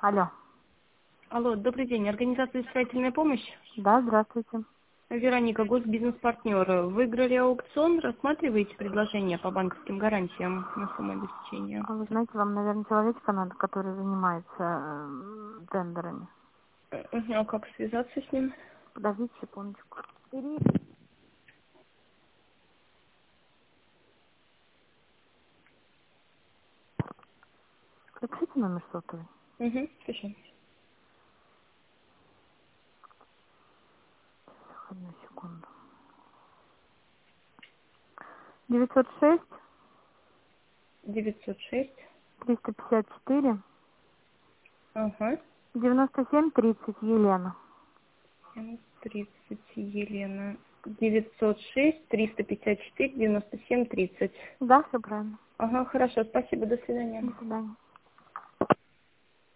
Алло. Алло, добрый день. Организация «Строительная помощь». Да, здравствуйте. Вероника, госбизнес-партнер. Выиграли аукцион, рассматриваете предложение по банковским гарантиям на самообеспечение? А вы знаете, вам, наверное, человечка надо, который занимается тендерами. А как связаться с ним? Подождите секундочку. Запишите номер сотовый. Угу, пишем. Одну секунду. 906 906. 354 Ага. 97 30 Елена. 30 Елена. 906 354 97 30. Да, все правильно. Ага, хорошо, спасибо, до свидания. До свидания.